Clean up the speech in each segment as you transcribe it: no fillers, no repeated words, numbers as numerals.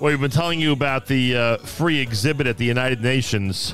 Well, we've been telling you about the free exhibit at the United Nations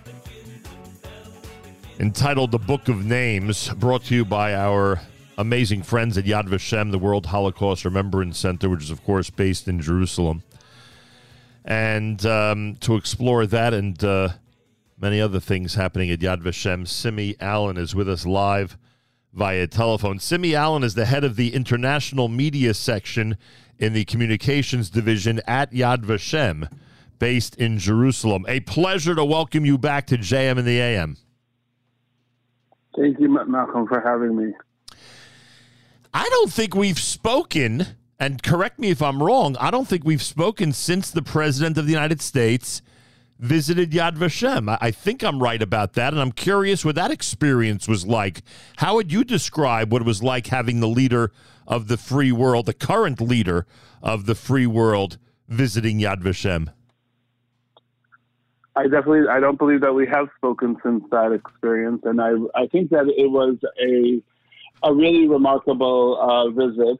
entitled The Book of Names, brought to you by our amazing friends at Yad Vashem, the World Holocaust Remembrance Center, which is, of course, based in Jerusalem. And to explore that and many other things happening at Yad Vashem, Simi Allen is with us live via telephone. Simi Allen is the head of the International Media Section in the Communications Division at Yad Vashem, based in Jerusalem. A pleasure to welcome you back to JM in the AM. Thank you, Malcolm, for having me. I don't think we've spoken, and correct me if I'm wrong, I don't think we've spoken since the President of the United States visited Yad Vashem. I think I'm right about that, and I'm curious what that experience was like. How would you describe what it was like having the leader of the free world, the current leader of the free world, visiting Yad Vashem? I don't believe that we have spoken since that experience, and I think that it was a really remarkable visit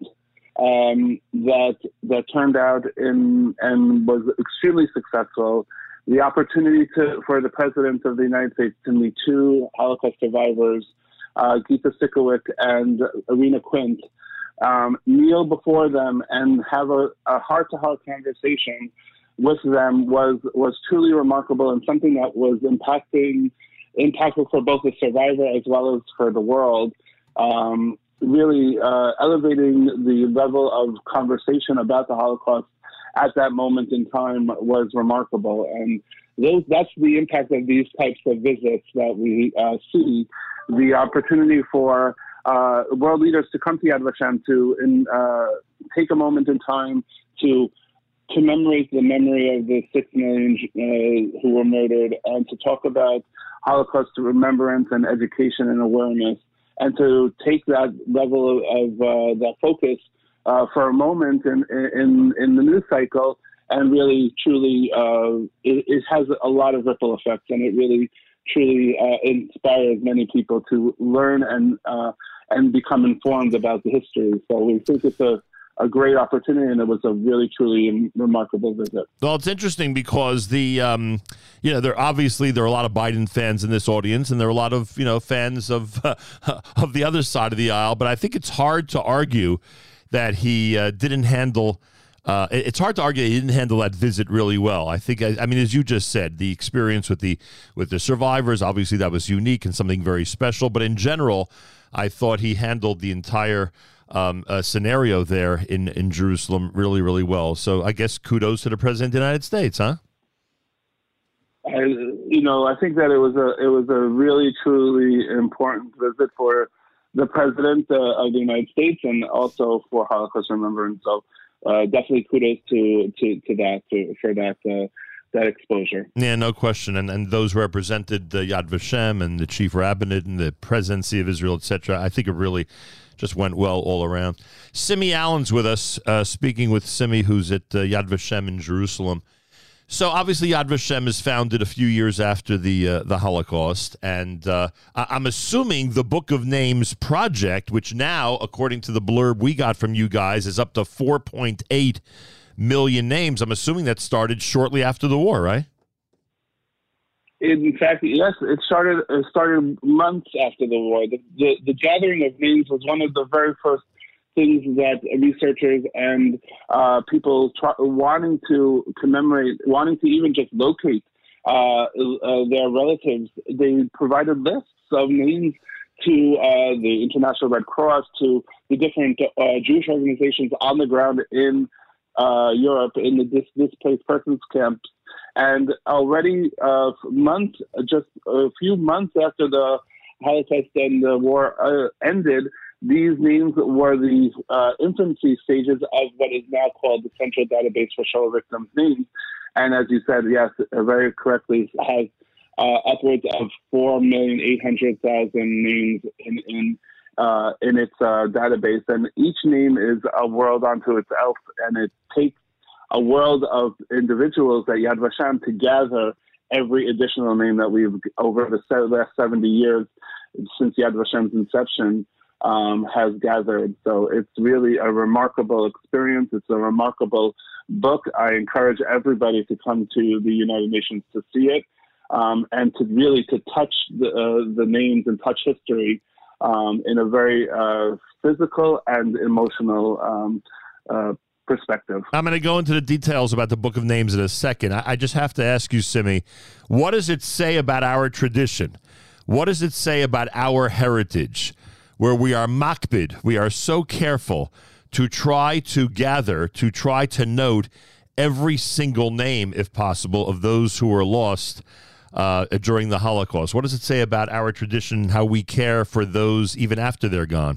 that turned out and was extremely successful. The opportunity for the President of the United States to meet two Holocaust survivors, Gita Sikowik and Irina Quint, kneel before them and have a heart-to-heart conversation with them was truly remarkable, and something that was impactful for both the survivor as well as for the world. Really elevating the level of conversation about the Holocaust at that moment in time was remarkable. And that's the impact of these types of visits that we see. The opportunity for world leaders to come to Yad Vashem to take a moment in time to commemorate the memory of the 6 million who were murdered, and to talk about Holocaust remembrance and education and awareness, and to take that level of that focus for a moment in the news cycle, and really, truly, it has a lot of ripple effects, and it really, truly inspires many people to learn and become informed about the history. So we think it's a great opportunity, and it was a really, truly remarkable visit. Well, it's interesting because there are a lot of Biden fans in this audience, and there are a lot of fans of the other side of the aisle. But I think it's hard to argue that he didn't handle. It's hard to argue that he didn't handle that visit really well. I think, I mean, as you just said, the experience with the survivors, obviously that was unique and something very special. But in general, I thought he handled the entire scenario there in Jerusalem really, really well. So I guess kudos to the President of the United States, huh? I think that it was a really, truly important visit for the President of the United States, and also for Holocaust remembrance. So definitely kudos for that exposure. Yeah, no question. And those represented Yad Vashem and the Chief Rabbinate and the Presidency of Israel, etc. I think it really just went well all around. Simi Allen's with us, speaking with Simi, who's at Yad Vashem in Jerusalem. So obviously Yad Vashem is founded a few years after the Holocaust, and I'm assuming the Book of Names project, which now, according to the blurb we got from you guys, is up to 4.8 million names. I'm assuming that started shortly after the war, right? In fact, yes, it started months after the war. The gathering of names was one of the very first things that researchers and people wanting to commemorate, wanting to even just locate their relatives. They provided lists of names to the International Red Cross, to the different Jewish organizations on the ground in Europe, in the displaced persons camps. And already just a few months after the Holocaust and the war ended, these names were the infancy stages of what is now called the Central Database for Shoah Victims' Names. And as you said, yes, very correctly, has upwards of 4,800,000 names in its database. And each name is a world unto itself, and it takes a world of individuals at Yad Vashem to gather every additional name that we've, over the last 70 years since Yad Vashem's inception, has gathered. So it's really a remarkable experience. It's a remarkable book. I encourage everybody to come to the United Nations to see it, and to really to touch the names and touch history in a very physical and emotional perspective. I'm going to go into the details about the Book of Names in a second. I just have to ask you, Simi, what does it say about our tradition? What does it say about our heritage, where we are makbid, we are so careful to try to gather, to try to note every single name, if possible, of those who were lost during the Holocaust? What does it say about our tradition, how we care for those even after they're gone?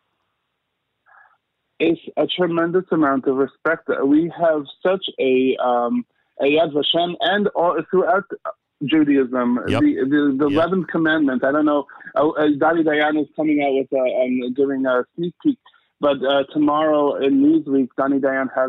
It's a tremendous amount of respect. We have such a Yad Vashem, and all throughout Judaism, Yep. the 11th commandment. I don't know. Dani Dayan is coming out with and giving a sneak peek, but tomorrow in Newsweek, Dani Dayan has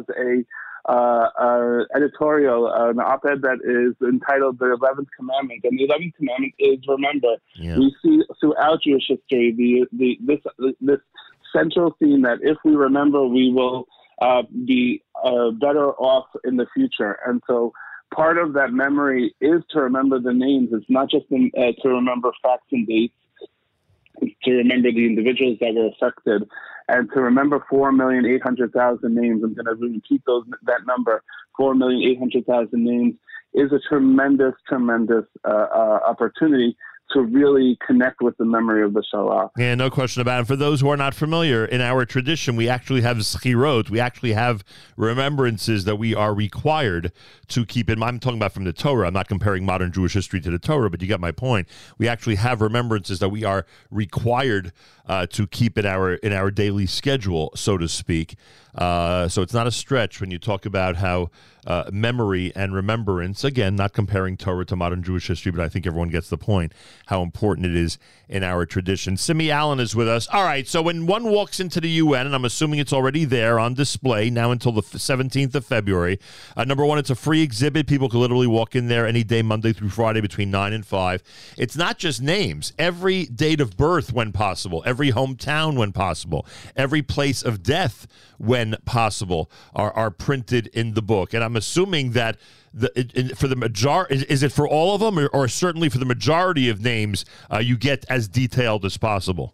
a editorial, an op-ed that is entitled "The 11th Commandment," and the 11th commandment is remember. Yeah. We see throughout Jewish history this central theme that if we remember, we will be better off in the future. And so part of that memory is to remember the names. It's not just to remember facts and dates. It's to remember the individuals that were affected, and to remember 4,800,000 names. I'm going to repeat that number. 4,800,000 names is a tremendous opportunity to really connect with the memory of the Shoah. Yeah, no question about it. For those who are not familiar, in our tradition, we actually have zchirot. We actually have remembrances that we are required to keep in mind. I'm talking about from the Torah. I'm not comparing modern Jewish history to the Torah, but you get my point. We actually have remembrances that we are required to keep in our daily schedule, so to speak. So it's not a stretch when you talk about how memory and remembrance, again, not comparing Torah to modern Jewish history, but I think everyone gets the point, how important it is in our tradition. Simi Allen is with us. All right, so when one walks into the UN, and I'm assuming it's already there on display now until the 17th of February, number one, it's a free exhibit. People can literally walk in there any day, Monday through Friday, between 9 and 5. It's not just names. Every date of birth when possible, every hometown when possible, every place of death when possible are printed in the book. And I'm assuming that for the majority, is it for all of them, or certainly for the majority of names, you get as detailed as possible?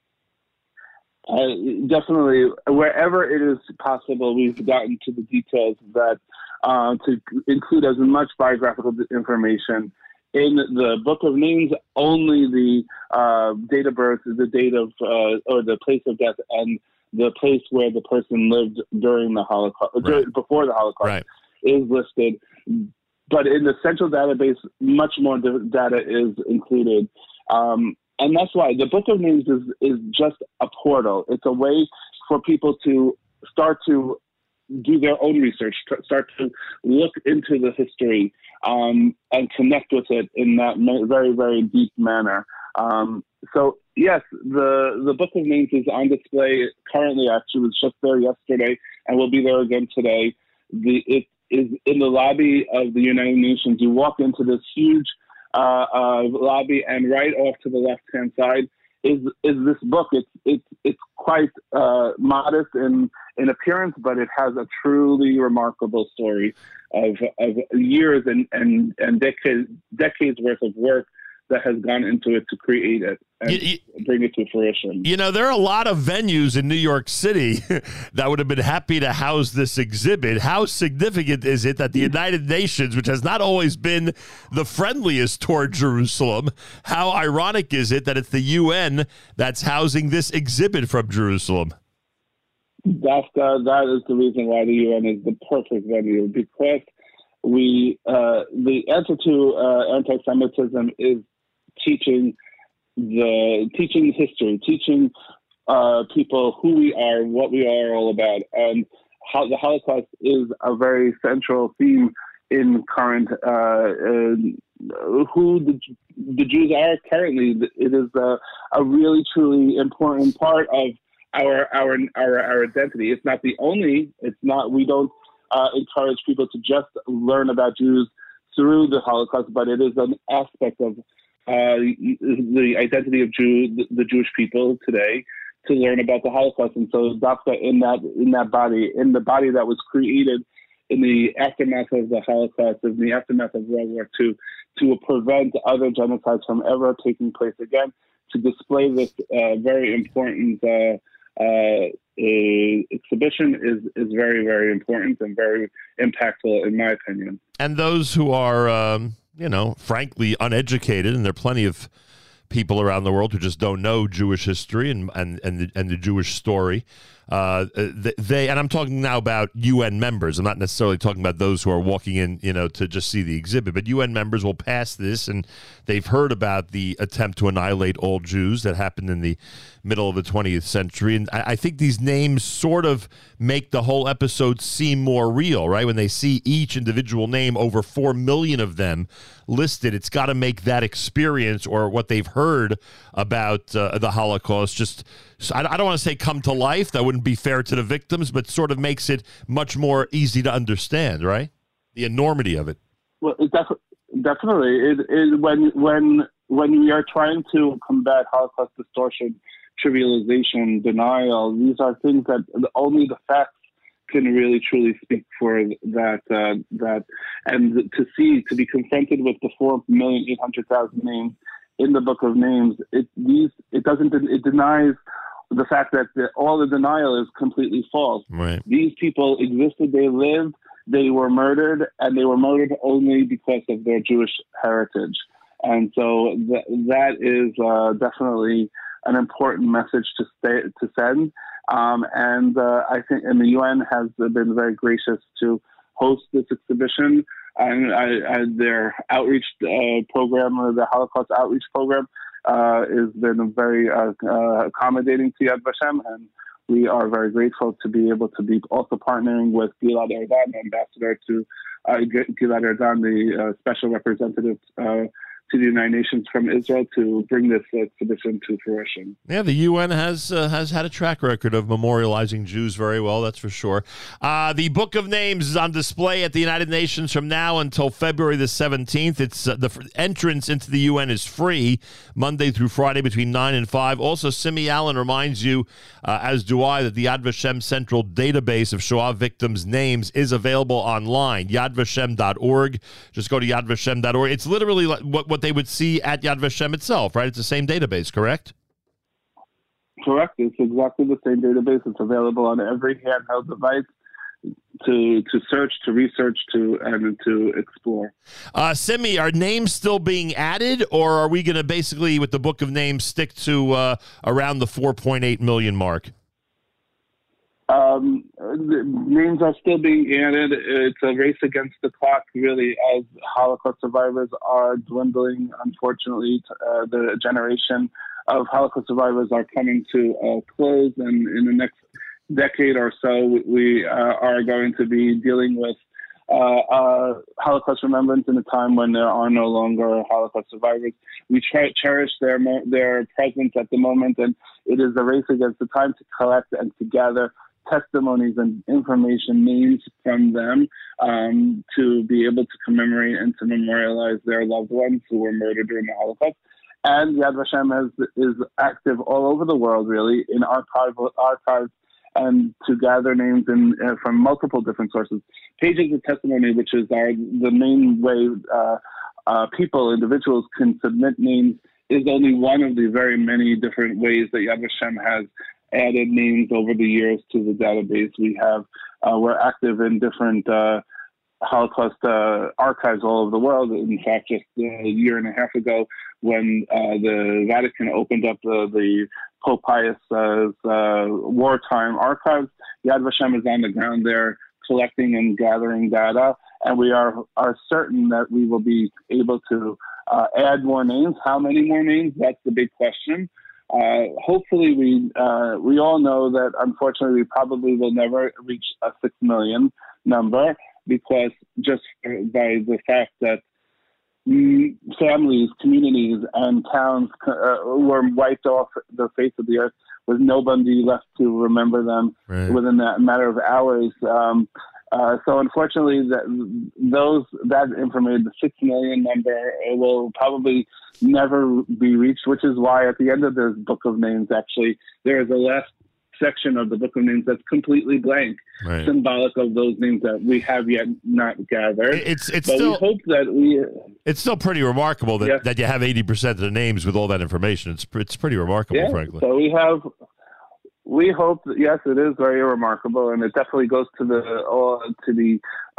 Definitely, wherever it is possible, we've gotten to the details that to include as much biographical information in the Book of Names. Only the date of birth, the date of or the place of death, and the place where the person lived during the Holocaust, before the Holocaust, right, is listed. But in the central database, much more data is included. And that's why the Book of Names is just a portal. It's a way for people to start to do their own research, start to look into the history, and connect with it in that very, very deep manner. So yes, the Book of Names is on display currently. Actually, was just there yesterday, and will be there again today. It is in the lobby of the United Nations. You walk into this huge lobby, and right off to the left-hand side is this book. It's quite modest in appearance, but it has a truly remarkable story of years and decades worth of work that has gone into it to create it and bring it to fruition. You know, there are a lot of venues in New York City that would have been happy to house this exhibit. How significant is it that the United Nations, which has not always been the friendliest toward Jerusalem, how ironic is it that it's the UN that's housing this exhibit from Jerusalem? That is the reason why the UN is the perfect venue, because the answer to anti-Semitism is teaching history, teaching people who we are, what we are all about, and how the Holocaust is a very central theme in current who the Jews are currently. It is a really truly important part of our identity. It's not the only. It's not. We don't encourage people to just learn about Jews through the Holocaust, but it is an aspect of the identity of the Jewish people today, to learn about the Holocaust. And so Dafka in the body that was created in the aftermath of the Holocaust, in the aftermath of World War II, to prevent other genocides from ever taking place again, to display this very important exhibition is very, very important and very impactful, in my opinion. And those who are, frankly uneducated, and there are plenty of people around the world who just don't know Jewish history and the Jewish story. And I'm talking now about UN members. I'm not necessarily talking about those who are walking in, to just see the exhibit. But UN members will pass this, and they've heard about the attempt to annihilate all Jews that happened in the middle of the 20th century. And I think these names sort of make the whole episode seem more real, right? When they see each individual name, over 4 million of them listed, it's got to make that experience or what they've heard about the Holocaust just, I don't want to say come to life. That wouldn't be fair to the victims, but sort of makes it much more easy to understand, right? The enormity of it. Well, definitely. When we are trying to combat Holocaust distortion, trivialization, denial, these are things that only the facts can really truly speak for that, and to be confronted with the 4,800,000 names in the Book of Names, it denies the fact that all the denial is completely false. Right. These people existed, they lived, they were murdered, and they were murdered only because of their Jewish heritage. And so that is definitely an important message to send. And I think, and the UN has been very gracious to host this exhibition. And their outreach program, or the Holocaust outreach program, has been very accommodating to Yad Vashem, and we are very grateful to be able to be also partnering with Gilad Erdan, ambassador to Gilad Erdan, the special representative to the United Nations from Israel, to bring this exhibition to fruition. Yeah, the UN has had a track record of memorializing Jews very well, that's for sure. The Book of Names is on display at the United Nations from now until February the 17th. It's the entrance into the UN is free Monday through Friday between 9 and 5. Also, Simi Allen reminds you, as do I, that the Yad Vashem Central Database of Shoah victims' names is available online, yadvashem.org. Just go to yadvashem.org. It's literally like what they would see at Yad Vashem itself, right? It's the same database, correct? Correct. It's exactly the same database. It's available on every handheld device to search, to research, and to explore. Simi, are names still being added, or are we going to basically, with the Book of Names, stick to around the 4.8 million mark? The names are still being added. It's a race against the clock, really, as Holocaust survivors are dwindling. Unfortunately, the generation of Holocaust survivors are coming to a close, and in the next decade or so, we are going to be dealing with Holocaust remembrance in a time when there are no longer Holocaust survivors. We cherish their presence at the moment, and it is a race against the time to collect and to gather testimonies and information, names from them, to be able to commemorate and to memorialize their loved ones who were murdered during the Holocaust. And Yad Vashem is active all over the world, really, in archives, and to gather names from multiple different sources. Pages of testimony, which is the main way individuals can submit names, is only one of the very many different ways that Yad Vashem has added names over the years to the database. We're active in different Holocaust archives all over the world. In fact, just a year and a half ago, when the Vatican opened up the Pope Pius' wartime archives, Yad Vashem is on the ground there collecting and gathering data, and we are certain that we will be able to add more names. How many more names? That's the big question. Hopefully, we all know that unfortunately we probably will never reach a 6 million number, because just by the fact that families, communities, and towns were wiped off the face of the earth with nobody left to remember them within that matter of hours. So unfortunately, that information, the 6 million number, will probably never be reached, which is why at the end of this Book of Names, actually, there is a last section of the Book of Names that's completely blank, right, symbolic of those names that we have yet not gathered. It's but still, we hope that we... It's still pretty remarkable that, that you have 80% of the names with all that information. It's pretty remarkable, frankly. So we hope that, yes, it is very remarkable, and it definitely goes to the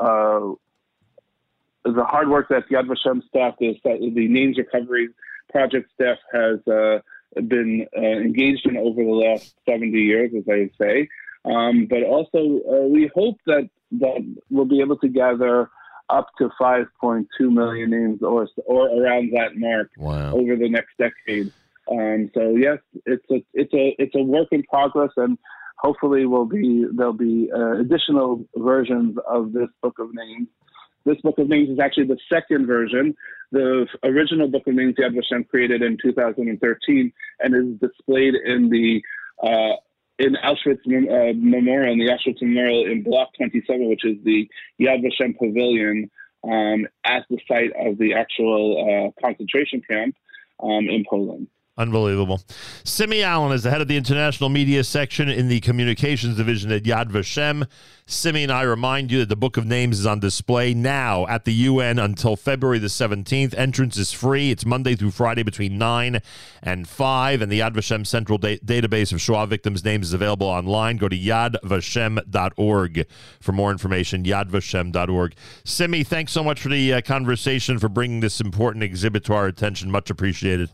hard work that Yad Vashem staff, the names recovery project staff has been engaged in over the last 70 years, as I say. But also, we hope that we'll be able to gather up to 5.2 million names or around that mark over the next decade. So yes, it's a work in progress, and hopefully there'll be additional versions of this Book of Names. This Book of Names is actually the second version. The original Book of Names Yad Vashem created in 2013 and is displayed in the Auschwitz Memorial, in the Auschwitz Memorial in Block 27, which is the Yad Vashem Pavilion at the site of the actual concentration camp in Poland. Unbelievable. Simi Allen is the head of the international media section in the communications division at Yad Vashem. Simi and I remind you that the Book of Names is on display now at the UN until February the 17th. Entrance is free. It's Monday through Friday between 9 and 5. And the Yad Vashem Central Database of Shoah Victims' names is available online. Go to yadvashem.org for more information, yadvashem.org. Simi, thanks so much for the conversation, for bringing this important exhibit to our attention. Much appreciated.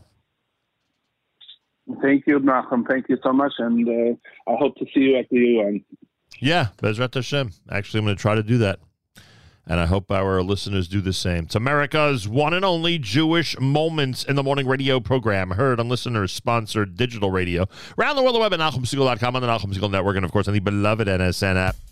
Thank you, Nachum. Thank you so much, and I hope to see you at the UN. Yeah, Bezrat Hashem. Actually, I'm going to try to do that, and I hope our listeners do the same. It's America's one and only Jewish Moments in the Morning radio program, heard on listeners-sponsored digital radio. Around the world, the web at NachumSegal.com, on the Nachum Segal Network, and, of course, on the beloved NSN app.